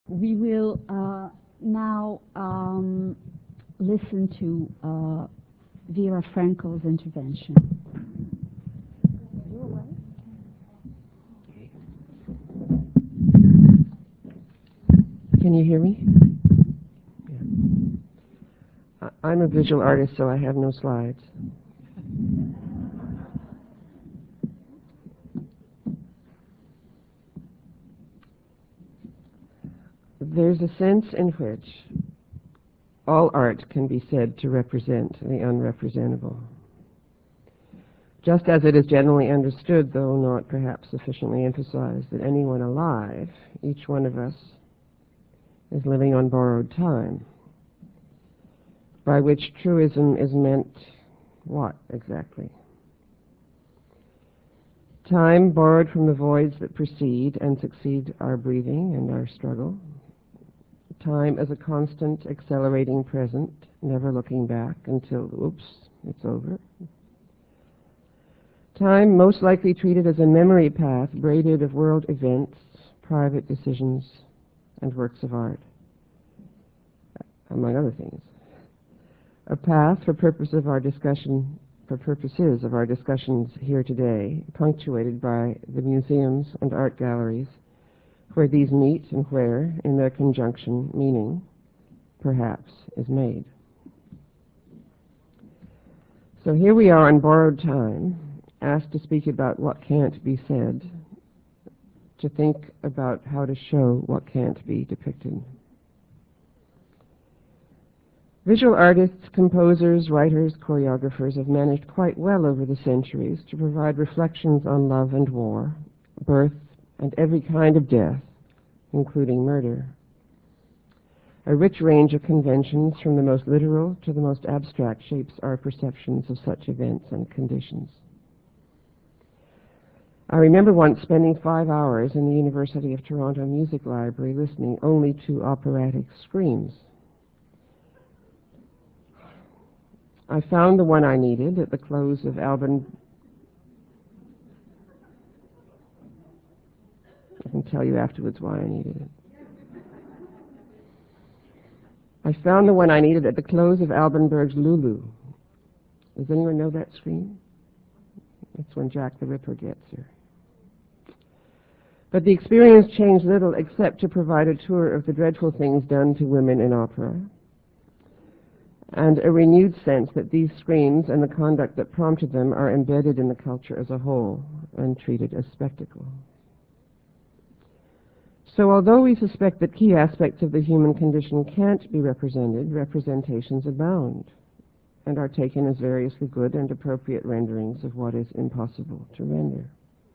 We will now listen to Vera Frankel's intervention. Can you hear me? Yeah. I'm a visual artist, so I have no slides. There's a sense in which all art can be said to represent the unrepresentable. Just as it is generally understood, though not perhaps sufficiently emphasized, that anyone alive, each one of us, is living on borrowed time, by which truism is meant what exactly? Time borrowed from the voids that precede and succeed our breathing and our struggle. Time as a constant, accelerating present, never looking back until, oops, it's over. Time most likely treated as a memory path braided of world events, private decisions, and works of art, among other things. A path for purposes of our discussions here today, punctuated by the museums and art galleries where these meet and where, in their conjunction, meaning, perhaps, is made. So here we are on borrowed time, asked to speak about what can't be said, to think about how to show what can't be depicted. Visual artists, composers, writers, choreographers have managed quite well over the centuries to provide reflections on love and war, birth, and every kind of death, including murder. A rich range of conventions, from the most literal to the most abstract, shapes our perceptions of such events and conditions. I remember once spending 5 hours in the University of Toronto Music Library listening only to operatic screams. I found the one I needed at the close of Alban. I can tell you afterwards why I needed it. I found the one I needed at the close of Alban Berg's Lulu. Does anyone know that scream? It's when Jack the Ripper gets her. But the experience changed little except to provide a tour of the dreadful things done to women in opera, and a renewed sense that these screams and the conduct that prompted them are embedded in the culture as a whole and treated as spectacle. So although we suspect that key aspects of the human condition can't be represented, representations abound and are taken as variously good and appropriate renderings of what is impossible to render.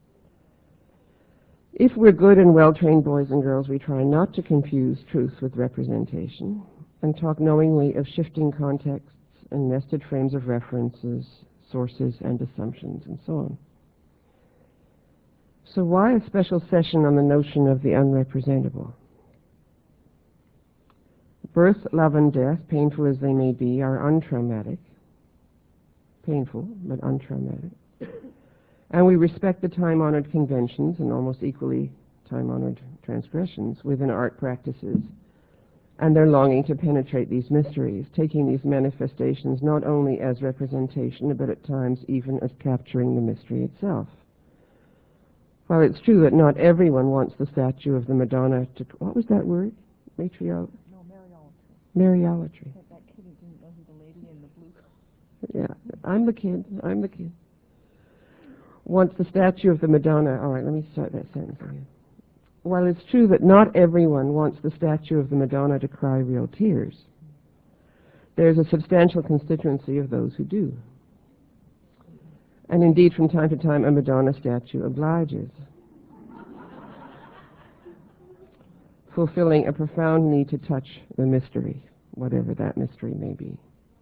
If we're good and well-trained boys and girls, we try not to confuse truth with representation and talk knowingly of shifting contexts and nested frames of references, sources, and assumptions, and so on. So why a special session on the notion of the unrepresentable? Birth, love, and death, painful as they may be, are untraumatic. Painful, but untraumatic. And we respect the time-honored conventions and almost equally time-honored transgressions within art practices and their longing to penetrate these mysteries, taking these manifestations not only as representation, but at times even as capturing the mystery itself. While it's true that not everyone wants the statue of the Madonna to... What was that word? Matriolatry? No, Mariolatry. Mariolatry. That kid who didn't know who the lady in the blue... Yeah, I'm the kid. Wants the statue of the Madonna... All right, let me start that sentence again. While it's true that not everyone wants the statue of the Madonna to cry real tears, there's a substantial constituency of those who do. And indeed, from time to time, a Madonna statue obliges, fulfilling a profound need to touch the mystery, whatever that mystery may be.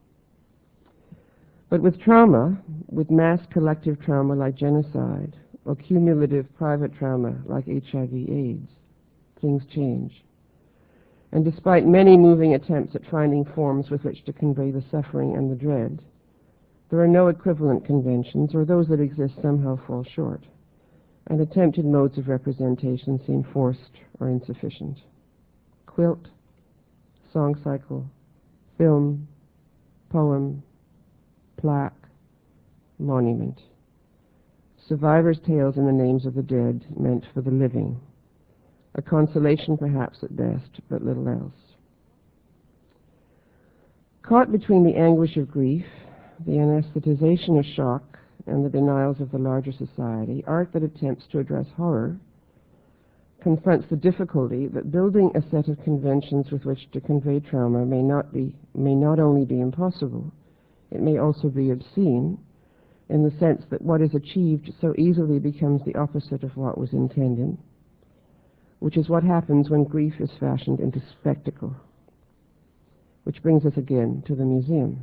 But with trauma, with mass collective trauma like genocide, or cumulative private trauma like HIV/AIDS, things change. And despite many moving attempts at finding forms with which to convey the suffering and the dread, there are no equivalent conventions, or those that exist somehow fall short, and attempted modes of representation seem forced or insufficient. quilt, song cycle, film, poem, plaque, monument. Survivors' tales in the names of the dead meant for the living. A consolation perhaps at best, but little else. Caught between the anguish of grief, the anesthetization of shock, and the denials of the larger society, art that attempts to address horror confronts the difficulty that building a set of conventions with which to convey trauma may not only be impossible, it may also be obscene, in the sense that what is achieved so easily becomes the opposite of what was intended, which is what happens when grief is fashioned into spectacle. Which brings us again to the museum.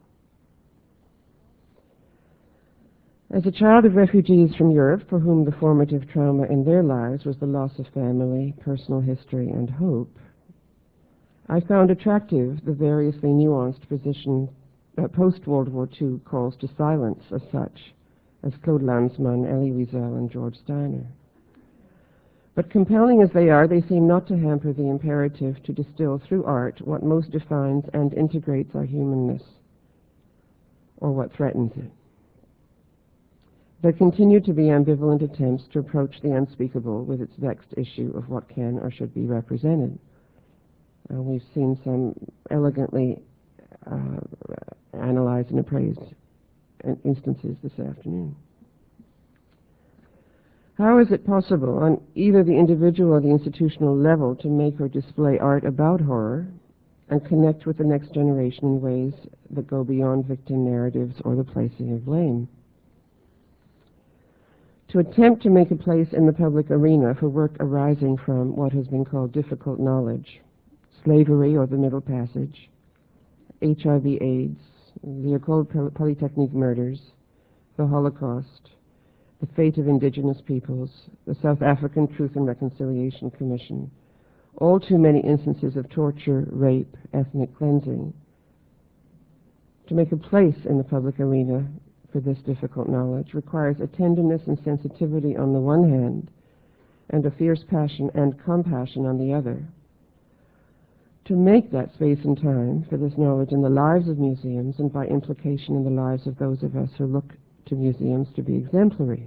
As a child of refugees from Europe, for whom the formative trauma in their lives was the loss of family, personal history, and hope, I found attractive the variously nuanced position that post-World War II calls to silence of such as Claude Lanzmann, Elie Wiesel, and George Steiner. But compelling as they are, they seem not to hamper the imperative to distill through art what most defines and integrates our humanness, or what threatens it. There continue to be ambivalent attempts to approach the unspeakable with its vexed issue of what can or should be represented. We've seen some elegantly analyzed and appraised instances this afternoon. How is it possible on either the individual or the institutional level to make or display art about horror and connect with the next generation in ways that go beyond victim narratives or the placing of blame? To attempt to make a place in the public arena for work arising from what has been called difficult knowledge, slavery or the Middle Passage, HIV/AIDS, the École Polytechnique murders, the Holocaust, the fate of indigenous peoples, the South African Truth and Reconciliation Commission, all too many instances of torture, rape, ethnic cleansing. To make a place in the public arena for this difficult knowledge requires a tenderness and sensitivity on the one hand, and a fierce passion and compassion on the other. To make that space and time for this knowledge in the lives of museums, and by implication in the lives of those of us who look to museums to be exemplary.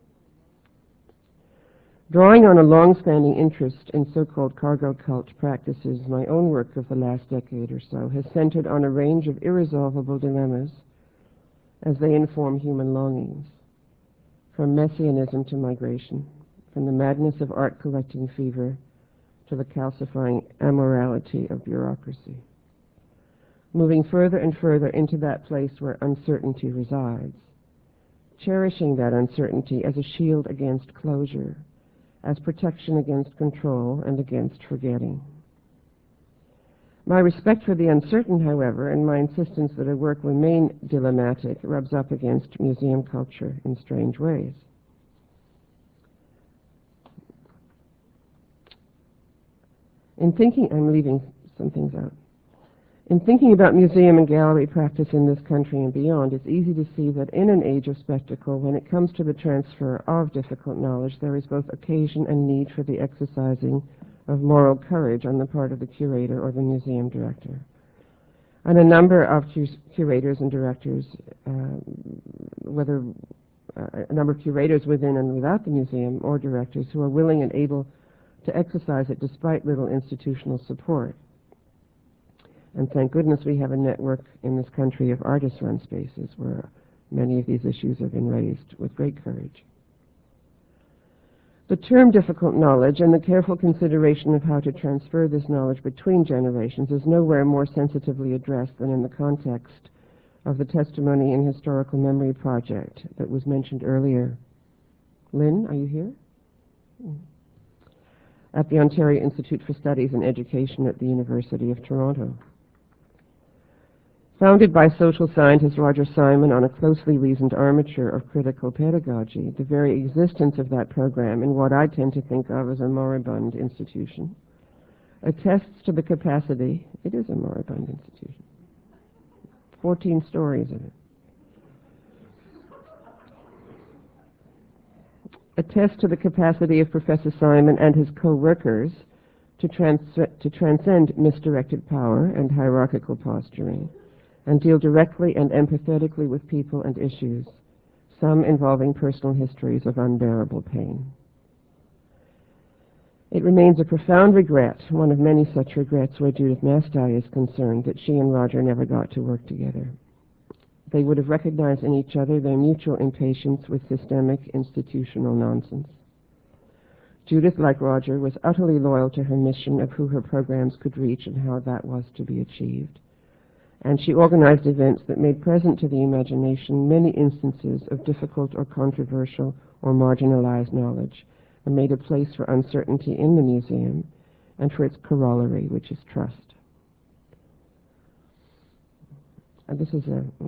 Drawing on a long-standing interest in so-called cargo cult practices, my own work of the last decade or so has centered on a range of irresolvable dilemmas as they inform human longings, from messianism to migration, from the madness of art collecting fever to the calcifying amorality of bureaucracy. Moving further and further into that place where uncertainty resides, cherishing that uncertainty as a shield against closure, as protection against control and against forgetting. My respect for the uncertain, however, and my insistence that a work remain dilemmatic rubs up against museum culture in strange ways. In thinking, I'm leaving some things out. In thinking about museum and gallery practice in this country and beyond, it's easy to see that in an age of spectacle, when it comes to the transfer of difficult knowledge, there is both occasion and need for the exercising of moral courage on the part of the curator or the museum director. And a number of curators and directors, a number of curators within and without the museum, or directors who are willing and able to exercise it despite little institutional support. And thank goodness we have a network in this country of artist-run spaces where many of these issues have been raised with great courage. The term difficult knowledge and the careful consideration of how to transfer this knowledge between generations is nowhere more sensitively addressed than in the context of the Testimony in Historical Memory project that was mentioned earlier. Lynn, are you here? At the Ontario Institute for Studies in Education at the University of Toronto. Founded by social scientist Roger Simon on a closely reasoned armature of critical pedagogy, the very existence of that program in what I tend to think of as a moribund institution attests to the capacity, it is a moribund institution, 14 stories of it, attests to the capacity of Professor Simon and his co-workers to transcend misdirected power and hierarchical posturing, and deal directly and empathetically with people and issues, some involving personal histories of unbearable pain. It remains a profound regret, one of many such regrets where Judith Mastey is concerned, that she and Roger never got to work together. They would have recognized in each other their mutual impatience with systemic institutional nonsense. Judith, like Roger, was utterly loyal to her mission of who her programs could reach and how that was to be achieved. And she organized events that made present to the imagination many instances of difficult or controversial or marginalized knowledge, and made a place for uncertainty in the museum and for its corollary, which is trust. And this is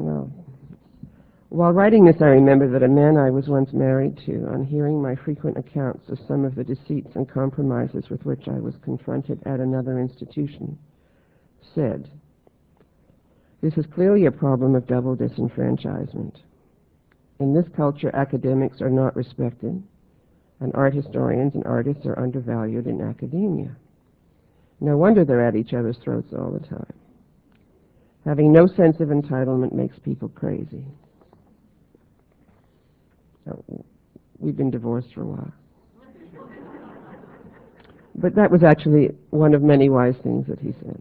while writing this, I remember that a man I was once married to, on hearing my frequent accounts of some of the deceits and compromises with which I was confronted at another institution, said, "This is clearly a problem of double disenfranchisement. In this culture, academics are not respected, and art historians and artists are undervalued in academia. No wonder they're at each other's throats all the time. Having no sense of entitlement makes people crazy." We've been divorced for a while. But that was actually one of many wise things that he said.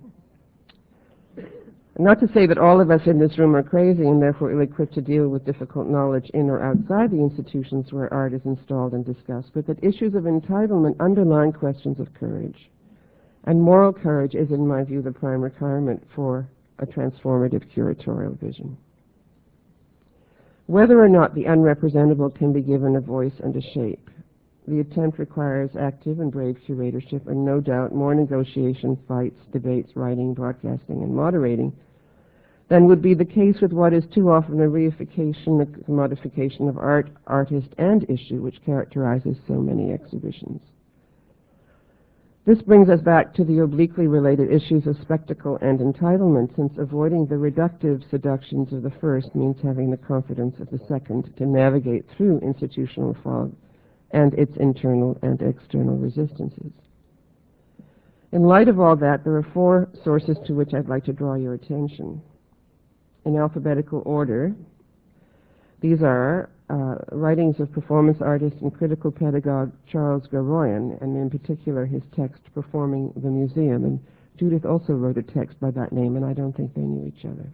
Not to say that all of us in this room are crazy and therefore ill-equipped to deal with difficult knowledge in or outside the institutions where art is installed and discussed, but that issues of entitlement underline questions of courage. And moral courage is, in my view, the prime requirement for a transformative curatorial vision. Whether or not the unrepresentable can be given a voice and a shape, the attempt requires active and brave curatorship and no doubt more negotiation, fights, debates, writing, broadcasting, and moderating than would be the case with what is too often a reification, a commodification of art, artist, and issue, which characterizes so many exhibitions. This brings us back to the obliquely related issues of spectacle and entitlement, since avoiding the reductive seductions of the first means having the confidence of the second to navigate through institutional fog and its internal and external resistances. In light of all that, there are four sources to which I'd like to draw your attention. In alphabetical order, these are writings of performance artist and critical pedagogue Charles Garoyan, and in particular his text, Performing the Museum. And Judith also wrote a text by that name, and I don't think they knew each other.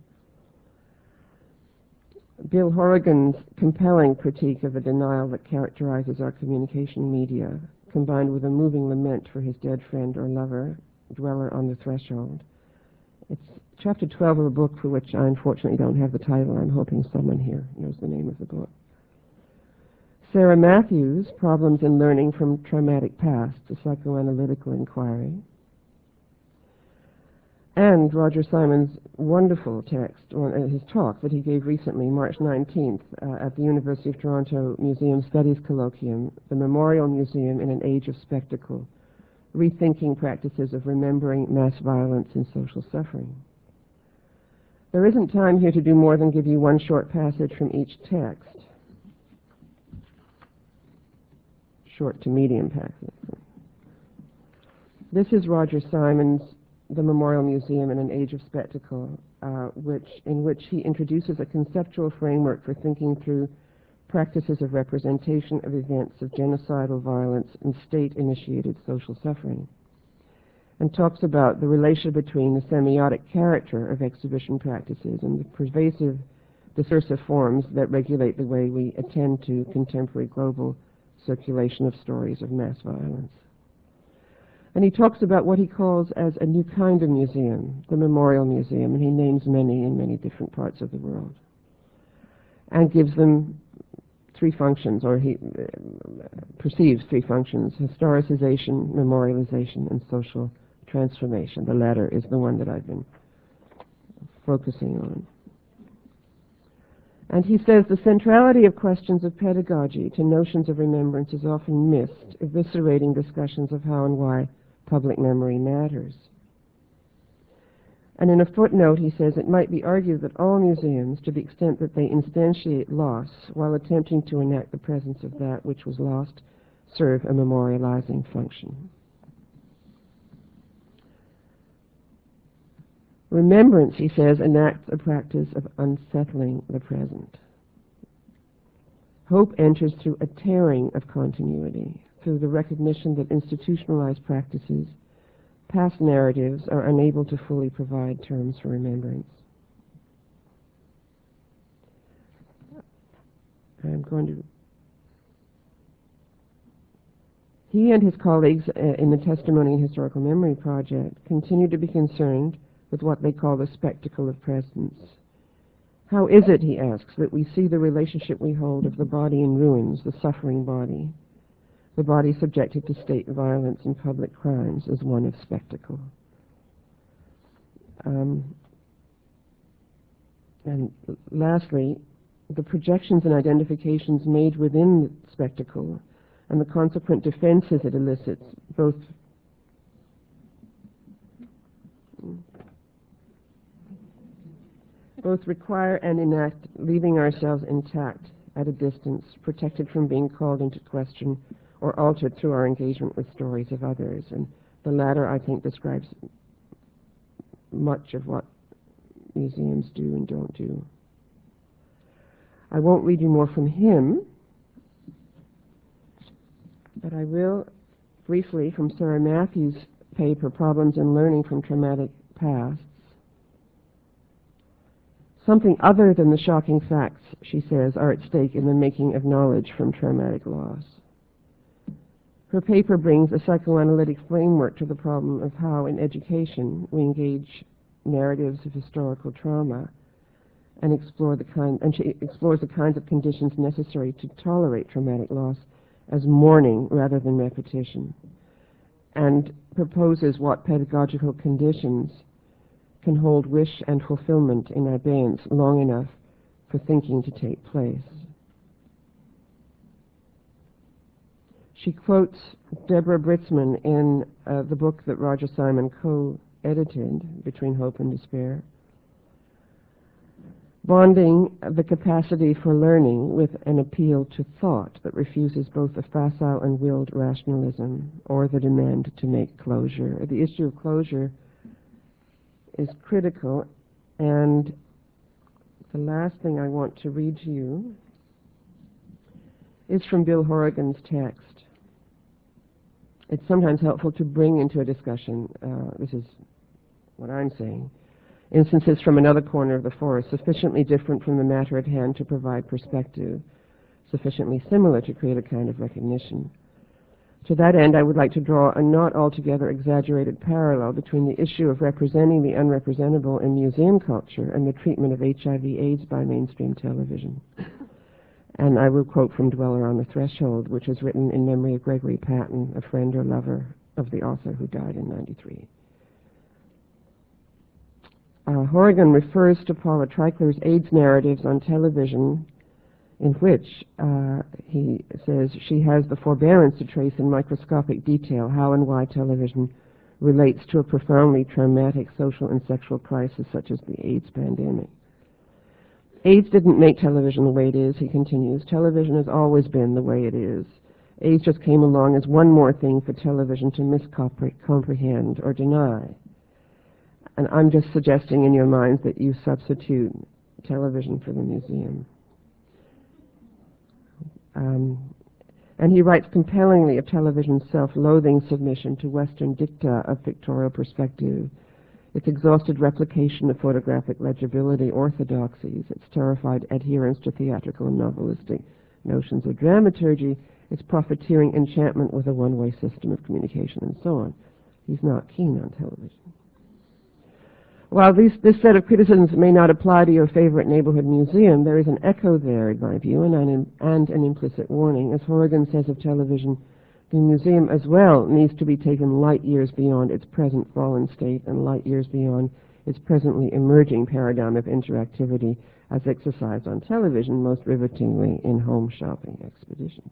Bill Horrigan's compelling critique of the denial that characterizes our communication media, combined with a moving lament for his dead friend or lover, Dweller on the Threshold. It's chapter 12 of a book for which I unfortunately don't have the title. I'm hoping someone here knows the name of the book. Sarah Matthews, Problems in Learning from Traumatic Past, a psychoanalytical inquiry. And Roger Simon's wonderful text, his talk that he gave recently, March 19th, at the University of Toronto Museum Studies Colloquium, The Memorial Museum in an Age of Spectacle, Rethinking Practices of Remembering Mass Violence and Social Suffering. There isn't time here to do more than give you one short passage from each text. Short to medium passage. This is Roger Simon's The Memorial Museum in an Age of Spectacle, in which he introduces a conceptual framework for thinking through practices of representation of events of genocidal violence and state-initiated social suffering, and talks about the relation between the semiotic character of exhibition practices and the pervasive discursive forms that regulate the way we attend to contemporary global circulation of stories of mass violence. And he talks about what he calls as a new kind of museum, the Memorial Museum, and he names many in many different parts of the world, and gives them three functions, or he perceives three functions: historicization, memorialization, and social transformation. The latter is the one that I've been focusing on. And he says the centrality of questions of pedagogy to notions of remembrance is often missed, eviscerating discussions of how and why public memory matters. And in a footnote he says it might be argued that all museums, to the extent that they instantiate loss while attempting to enact the presence of that which was lost, serve a memorializing function. Remembrance, he says, enacts a practice of unsettling the present. Hope enters through a tearing of continuity, through the recognition that institutionalized practices, past narratives, are unable to fully provide terms for remembrance. He and his colleagues in the Testimony and Historical Memory Project continue to be concerned with what they call the spectacle of presence. How is it, he asks, that we see the relationship we hold of the body in ruins, the suffering body, the body subjected to state violence and public crimes, as one of spectacle? And lastly, the projections and identifications made within the spectacle and the consequent defenses it elicits both require and enact leaving ourselves intact at a distance, protected from being called into question or altered through our engagement with stories of others. And the latter, I think, describes much of what museums do and don't do. I won't read you more from him, but I will briefly from Sarah Matthews' paper, Problems in Learning from Traumatic Pasts. Something other than the shocking facts, she says, are at stake in the making of knowledge from traumatic loss. Her paper brings a psychoanalytic framework to the problem of how in education we engage narratives of historical trauma and she explores the kinds of conditions necessary to tolerate traumatic loss as mourning rather than repetition, and proposes what pedagogical conditions can hold wish and fulfillment in abeyance long enough for thinking to take place. She quotes Deborah Britzman in the book that Roger Simon co-edited, Between Hope and Despair, bonding the capacity for learning with an appeal to thought that refuses both a facile and willed rationalism or the demand to make closure. The issue of closure is critical, and the last thing I want to read to you is from Bill Horrigan's text. It's sometimes helpful to bring into a discussion, this is what I'm saying, instances from another corner of the forest, sufficiently different from the matter at hand to provide perspective, sufficiently similar to create a kind of recognition. To that end, I would like to draw a not altogether exaggerated parallel between the issue of representing the unrepresentable in museum culture and the treatment of HIV/AIDS by mainstream television. And I will quote from Dweller on the Threshold, which is written in memory of Gregory Patton, a friend or lover of the author who died in '93. Horrigan refers to Paula Treichler's AIDS narratives on television, in which he says she has the forbearance to trace in microscopic detail how and why television relates to a profoundly traumatic social and sexual crisis such as the AIDS pandemic. AIDS didn't make television the way it is, he continues. Television has always been the way it is. AIDS just came along as one more thing for television to miscomprehend or deny. And I'm just suggesting in your minds that you substitute television for the museum. And he writes compellingly of television's self-loathing submission to Western dicta of pictorial perspective, its exhausted replication of photographic legibility orthodoxies, its terrified adherence to theatrical and novelistic notions of dramaturgy, its profiteering enchantment with a one-way system of communication, and so on. He's not keen on television. While this set of criticisms may not apply to your favorite neighborhood museum, there is an echo there, in my view, and an implicit warning. As Horrigan says of television, the museum as well needs to be taken light years beyond its present fallen state and light years beyond its presently emerging paradigm of interactivity as exercised on television, most rivetingly in home shopping expeditions.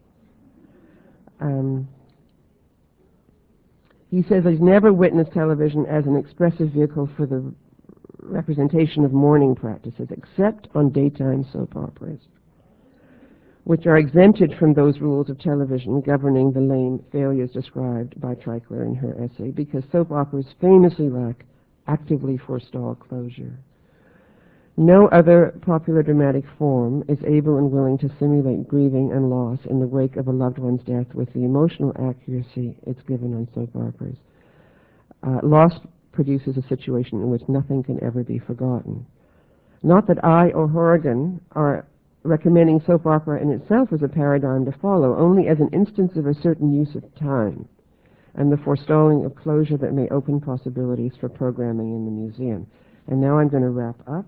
He says he's never witnessed television as an expressive vehicle for the representation of mourning practices, except on daytime soap operas, which are exempted from those rules of television governing the lame failures described by Treichler in her essay, because soap operas famously lack actively forestall closure. No other popular dramatic form is able and willing to simulate grieving and loss in the wake of a loved one's death with the emotional accuracy it's given on soap operas. Loss produces a situation in which nothing can ever be forgotten. Not that I or Horrigan are recommending soap opera in itself as a paradigm to follow, only as an instance of a certain use of time and the forestalling of closure that may open possibilities for programming in the museum. And now I'm going to wrap up.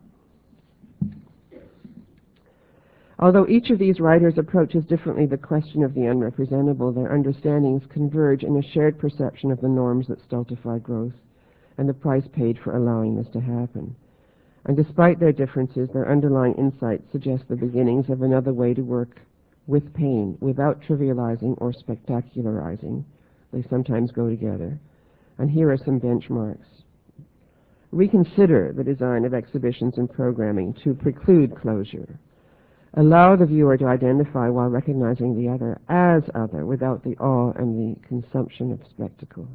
Although each of these writers approaches differently the question of the unrepresentable, their understandings converge in a shared perception of the norms that stultify growth and the price paid for allowing this to happen. And despite their differences, their underlying insights suggest the beginnings of another way to work with pain without trivializing or spectacularizing. They sometimes go together. And here are some benchmarks. Reconsider the design of exhibitions and programming to preclude closure. Allow the viewer to identify while recognizing the other as other without the awe and the consumption of spectacle.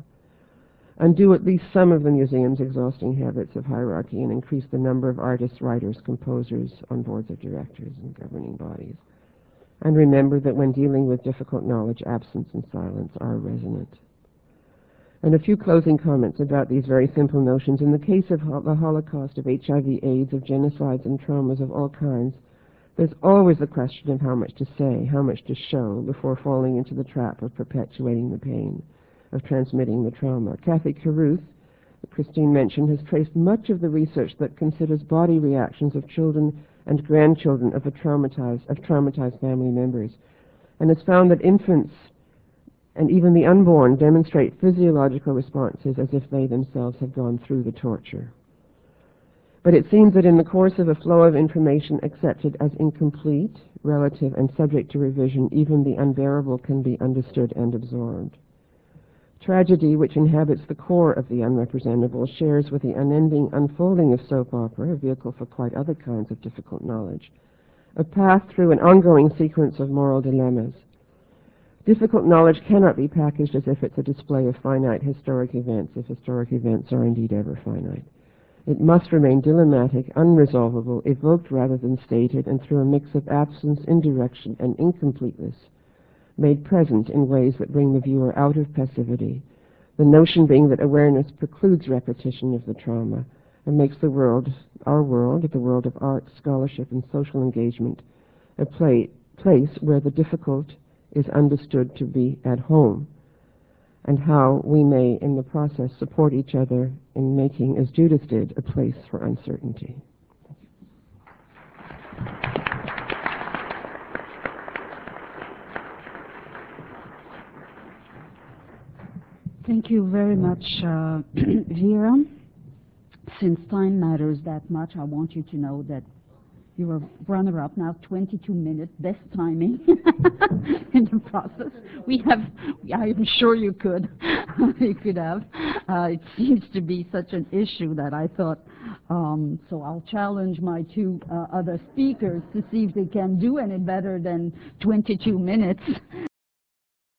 Undo at least some of the museum's exhausting habits of hierarchy and increase the number of artists, writers, composers on boards of directors and governing bodies. And remember that when dealing with difficult knowledge, absence and silence are resonant. And a few closing comments about these very simple notions. In the case of the Holocaust, of HIV, AIDS, of genocides and traumas of all kinds, there's always the question of how much to say, how much to show, before falling into the trap of perpetuating the pain, of transmitting the trauma. Kathy Caruth, that Christine mentioned, has traced much of the research that considers body reactions of children and grandchildren of traumatized family members, and has found that infants and even the unborn demonstrate physiological responses as if they themselves have gone through the torture. But it seems that in the course of a flow of information accepted as incomplete, relative, and subject to revision, even the unbearable can be understood and absorbed. Tragedy, which inhabits the core of the unrepresentable, shares with the unending unfolding of soap opera, a vehicle for quite other kinds of difficult knowledge, a path through an ongoing sequence of moral dilemmas. Difficult knowledge cannot be packaged as if it's a display of finite historic events, if historic events are indeed ever finite. It must remain dilemmatic, unresolvable, evoked rather than stated, and through a mix of absence, indirection, and incompleteness, made present in ways that bring the viewer out of passivity, the notion being that awareness precludes repetition of the trauma and makes the world, our world, the world of art, scholarship, and social engagement, a place where the difficult is understood to be at home, and how we may, in the process, support each other in making, as Judith did, a place for uncertainty. Thank you very much, Vera. Since time matters that much, I want you to know that you were runner-up now, 22 minutes, best timing in the process. I'm sure you could. You could have. It seems to be such an issue that I thought, so I'll challenge my two other speakers to see if they can do any better than 22 minutes.